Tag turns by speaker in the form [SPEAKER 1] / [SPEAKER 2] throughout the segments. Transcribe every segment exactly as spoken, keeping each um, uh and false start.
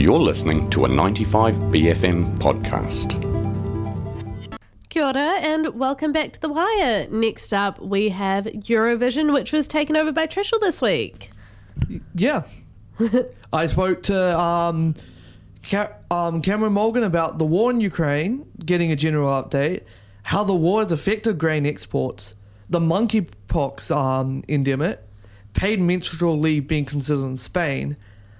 [SPEAKER 1] You're listening to a ninety-five B F M podcast.
[SPEAKER 2] Kia ora and welcome back to The Wire. Next up, we have Eurovision, which was taken over by Trishul this week.
[SPEAKER 3] Yeah. I spoke to um, Ca- um, Cameron Morgan about the war in Ukraine, getting a general update, how the war has affected grain exports, the monkeypox um, endemic, paid menstrual leave being considered in Spain,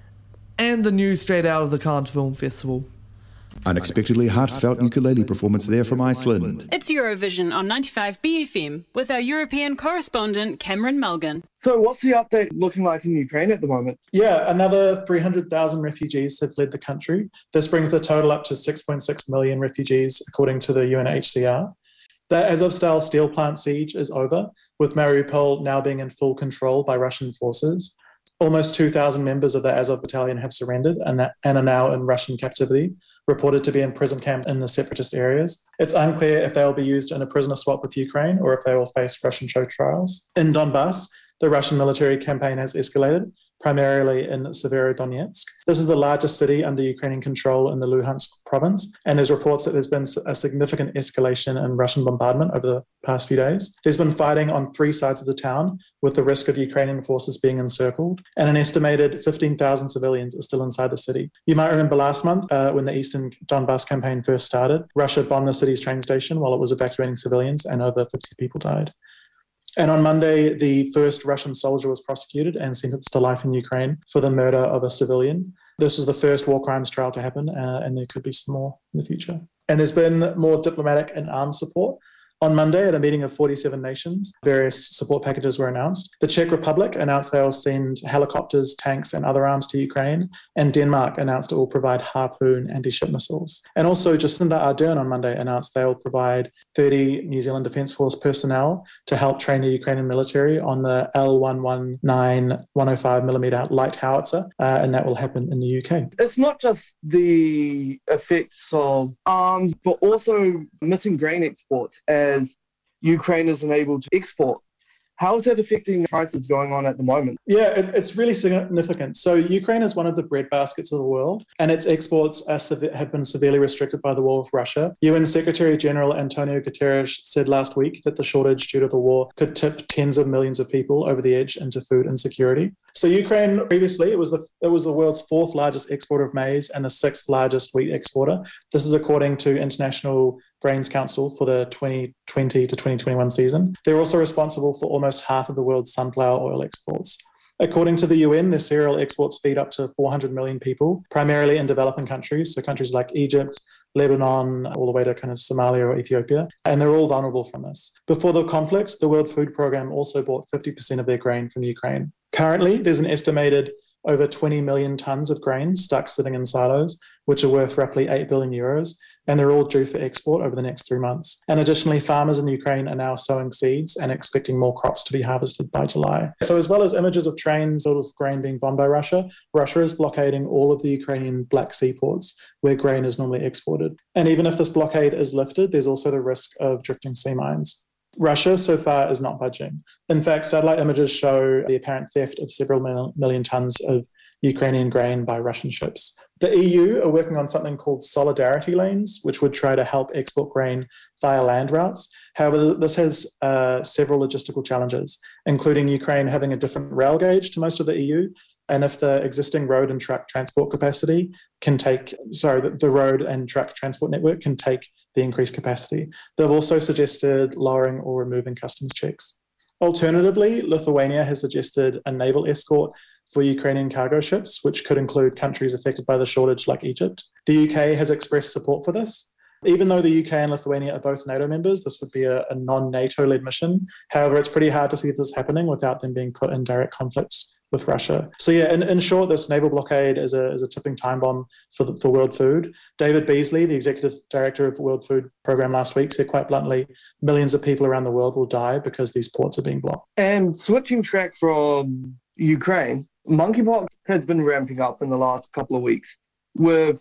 [SPEAKER 3] and the news straight out of the Cannes Film Festival.
[SPEAKER 4] Unexpectedly heartfelt ukulele performance there from Iceland.
[SPEAKER 5] It's Eurovision on ninety-five B F M with our European correspondent Cameron Mulgan.
[SPEAKER 6] So what's the update looking like in Ukraine at the moment?
[SPEAKER 7] Yeah, another three hundred thousand refugees have fled the country. This brings the total up to six point six million refugees, according to the U N H C R. The Azovstal steel plant siege is over, with Mariupol now being in full control by Russian forces. Almost two thousand members of the Azov battalion have surrendered and, that, and are now in Russian captivity, reported to be in prison camps in the separatist areas. It's unclear if they will be used in a prisoner swap with Ukraine or if they will face Russian show trials. In Donbass, the Russian military campaign has escalated, primarily in Severodonetsk. This is the largest city under Ukrainian control in the Luhansk province, and there's reports that there's been a significant escalation in Russian bombardment over the past few days. There's been fighting on three sides of the town, with the risk of Ukrainian forces being encircled, and an estimated fifteen thousand civilians are still inside the city. You might remember last month, uh, when the Eastern Donbass campaign first started, Russia bombed the city's train station while it was evacuating civilians, and over fifty people died. And on Monday, the first Russian soldier was prosecuted and sentenced to life in Ukraine for the murder of a civilian. This was the first war crimes trial to happen, uh, and there could be some more in the future. And there's been more diplomatic and arms support. On Monday, at a meeting of forty-seven nations, various support packages were announced. The Czech Republic announced they will send helicopters, tanks, and other arms to Ukraine, and Denmark announced it will provide Harpoon anti-ship missiles. And also, Jacinda Ardern on Monday announced they will provide thirty New Zealand Defence Force personnel to help train the Ukrainian military on the L one nineteen one oh five millimeter light howitzer, uh, and that will happen in the U K.
[SPEAKER 6] It's not just the effects of arms, but also missing grain exports as Ukraine isn't able to export. How is that affecting prices going on at the moment?
[SPEAKER 7] Yeah, it, it's really significant. So Ukraine is one of the breadbaskets of the world, and its exports are sev- have been severely restricted by the war with Russia. U N Secretary General Antonio Guterres said last week that the shortage due to the war could tip tens of millions of people over the edge into food insecurity. So Ukraine, previously, it was the it was the world's fourth largest exporter of maize and the sixth largest wheat exporter. This is according to International Grains Council for the twenty twenty to twenty twenty-one season. They're also responsible for almost half of the world's sunflower oil exports. According to the U N, their cereal exports feed up to four hundred million people, primarily in developing countries, so countries like Egypt, Lebanon, all the way to kind of Somalia or Ethiopia, and they're all vulnerable from this. Before the conflict, the World Food Programme also bought fifty percent of their grain from Ukraine. Currently, there's an estimated over twenty million tonnes of grain stuck sitting in silos, which are worth roughly eight billion euros, and they're all due for export over the next three months. And additionally, farmers in Ukraine are now sowing seeds and expecting more crops to be harvested by July. So as well as images of trains filled with grain being bombed by Russia, Russia is blockading all of the Ukrainian Black Sea ports where grain is normally exported. And even if this blockade is lifted, there's also the risk of drifting sea mines. Russia so far is not budging. In fact, satellite images show the apparent theft of several mil- million tonnes of Ukrainian grain by Russian ships. The E U are working on something called solidarity lanes, which would try to help export grain via land routes. However, this has uh, several logistical challenges, including Ukraine having a different rail gauge to most of the E U. And if the existing road and truck transport capacity can take, sorry, the, the road and truck transport network can take the increased capacity. They've also suggested lowering or removing customs checks. Alternatively, Lithuania has suggested a naval escort for Ukrainian cargo ships, which could include countries affected by the shortage like Egypt. The U K has expressed support for this. Even though the U K and Lithuania are both NATO members, this would be a, a non-NATO-led mission. However, it's pretty hard to see this happening without them being put in direct conflict with Russia. So yeah, in, in short, this naval blockade is a, is a tipping time bomb for, the, for world food. David Beasley, the executive director of the World Food Programme last week, said quite bluntly, millions of people around the world will die because these ports are being blocked.
[SPEAKER 6] And switching track from Ukraine, monkeypox has been ramping up in the last couple of weeks, with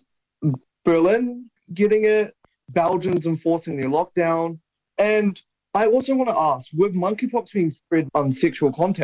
[SPEAKER 6] Berlin getting it, Belgians enforcing their lockdown. And I also want to ask, with monkeypox being spread on sexual contact,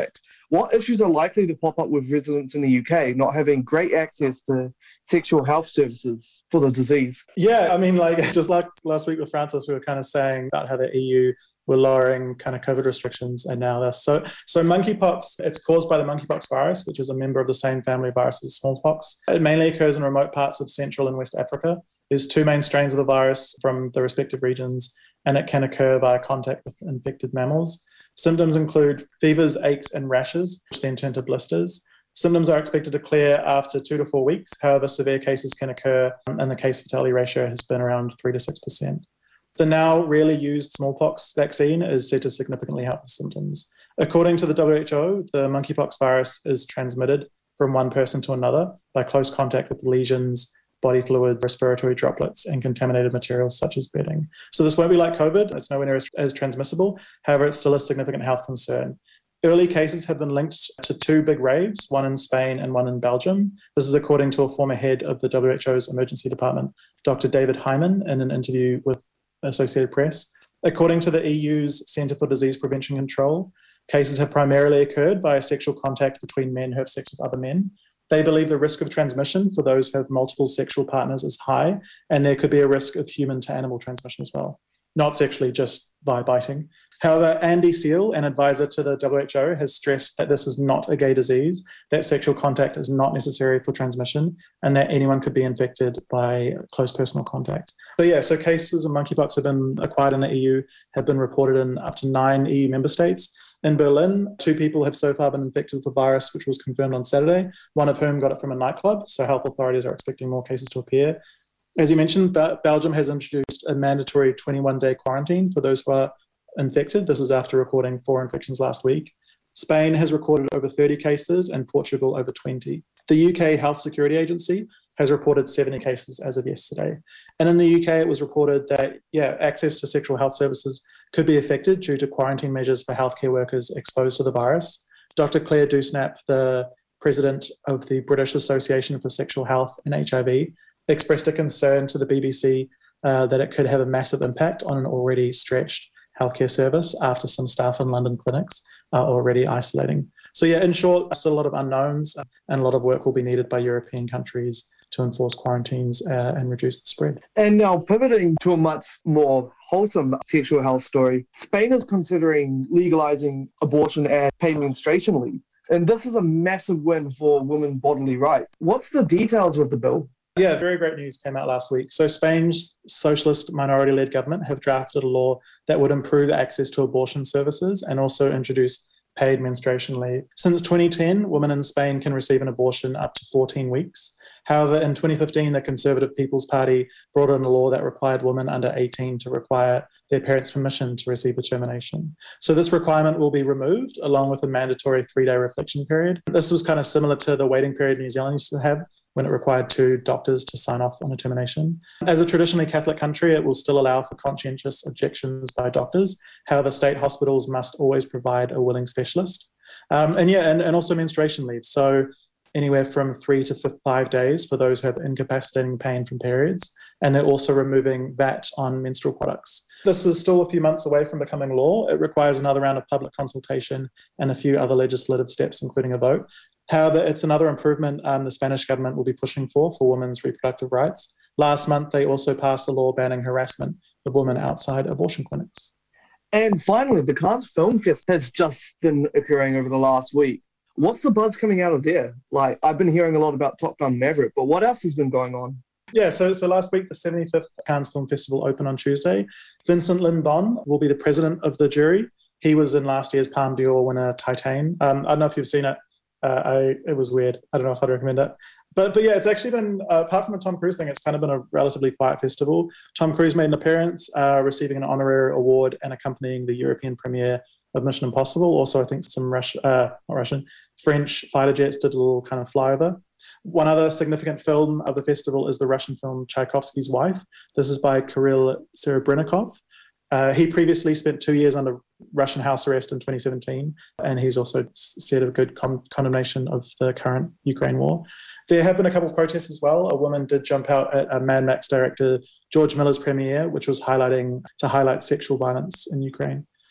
[SPEAKER 6] What issues are likely to pop up with residents in the U K not having great access to sexual health services for the disease?
[SPEAKER 7] Yeah, I mean, like just like last week with Francis, we were kind of saying about how the E U were lowering kind of COVID restrictions, and now they're so so monkeypox. It's caused by the monkeypox virus, which is a member of the same family of viruses as smallpox. It mainly occurs in remote parts of Central and West Africa. There's two main strains of the virus from the respective regions, and it can occur via contact with infected mammals. Symptoms include fevers, aches, and rashes, which then turn to blisters. Symptoms are expected to clear after two to four weeks. However, severe cases can occur, and the case fatality ratio has been around three to six percent. The now rarely used smallpox vaccine is said to significantly help with symptoms. According to the W H O, the monkeypox virus is transmitted from one person to another by close contact with lesions, body fluids, respiratory droplets, and contaminated materials such as bedding. So this won't be like COVID. It's nowhere near as, as transmissible. However, it's still a significant health concern. Early cases have been linked to two big raves, one in Spain and one in Belgium. This is according to a former head of the W H O's emergency department, Doctor David Hyman, in an interview with Associated Press. According to the E U's Centre for Disease Prevention and Control, cases have primarily occurred via sexual contact between men who have sex with other men. They believe the risk of transmission for those who have multiple sexual partners is high, and there could be a risk of human to animal transmission as well, not sexually, just by biting. However, Andy Seal, an advisor to the W H O, has stressed that this is not a gay disease, that sexual contact is not necessary for transmission, and that anyone could be infected by close personal contact. So yeah, so cases of monkeypox have been acquired in the E U, have been reported in up to nine E U member states. In Berlin, two people have so far been infected with the virus, which was confirmed on Saturday, one of whom got it from a nightclub, so health authorities are expecting more cases to appear. As you mentioned, Belgium has introduced a mandatory twenty-one day quarantine for those who are infected. This is after recording four infections last week. Spain has recorded over thirty cases and Portugal over twenty. The U K Health Security Agency has reported seventy cases as of yesterday. And in the U K, it was reported that, yeah, access to sexual health services could be affected due to quarantine measures for healthcare workers exposed to the virus. Doctor Claire Dewsnap, the president of the British Association for Sexual Health and H I V, expressed a concern to the B B C uh, that it could have a massive impact on an already stretched healthcare service after some staff in London clinics are already isolating. So yeah, in short, still a lot of unknowns, and a lot of work will be needed by European countries to enforce quarantines uh, and reduce the spread.
[SPEAKER 6] And now pivoting to a much more wholesome sexual health story, Spain is considering legalizing abortion and paid menstruation leave. And this is a massive win for women's bodily rights. What's the details of the bill?
[SPEAKER 7] Yeah, very great news came out last week. So Spain's socialist minority-led government have drafted a law that would improve access to abortion services and also introduce paid menstruation leave. Since twenty ten, women in Spain can receive an abortion up to fourteen weeks. However, in twenty fifteen, the Conservative People's Party brought in a law that required women under eighteen to require their parents' permission to receive a termination. So this requirement will be removed, along with a mandatory three-day reflection period. This was kind of similar to the waiting period New Zealand used to have, when it required two doctors to sign off on a termination. As a traditionally Catholic country, it will still allow for conscientious objections by doctors. However, state hospitals must always provide a willing specialist. Um, and yeah, and, and also menstruation leave. So anywhere from three to five days for those who have incapacitating pain from periods. And they're also removing V A T on menstrual products. This is still a few months away from becoming law. It requires another round of public consultation and a few other legislative steps, including a vote. However, it's another improvement um, the Spanish government will be pushing for for women's reproductive rights. Last month, they also passed a law banning harassment of women outside abortion clinics.
[SPEAKER 6] And finally, the Cannes Film Fest has just been occurring over the last week. What's the buzz coming out of there? Like, I've been hearing a lot about Top Gun Maverick, but what else has been going on?
[SPEAKER 7] Yeah, so so last week, the seventy-fifth Cannes Film Festival opened on Tuesday. Vincent Lindon will be the president of the jury. He was in last year's Palme d'Or winner, Titane. Um, I don't know if you've seen it. Uh, I, it was weird. I don't know if I'd recommend it. But but yeah, it's actually been, uh, apart from the Tom Cruise thing, it's kind of been a relatively quiet festival. Tom Cruise made an appearance, uh, receiving an honorary award and accompanying the European premiere of Mission Impossible. Also, I think some Russian, uh, not Russian, French fighter jets did a little kind of flyover. One other significant film of the festival is the Russian film Tchaikovsky's Wife. This is by Kirill Serebrennikov. Uh, he previously spent two years under Russian house arrest in twenty seventeen, and he's also said a good con- condemnation of the current Ukraine war. There have been a couple of protests as well. A woman did jump out at a Mad Max director George Miller's premiere, which was highlighting to highlight sexual violence in Ukraine.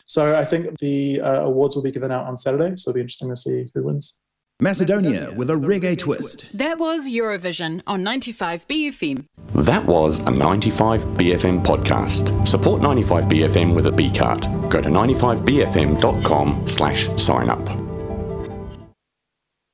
[SPEAKER 7] So I think the uh, awards will be given out on Saturday, so it'll be interesting to see who wins.
[SPEAKER 4] Macedonia with a reggae twist.
[SPEAKER 5] That was Eurovision on ninety-five B F M.
[SPEAKER 1] That was a ninety-five B F M podcast. Support ninety-five B F M with a B card. Go to ninety-five B F M dot com slash sign up.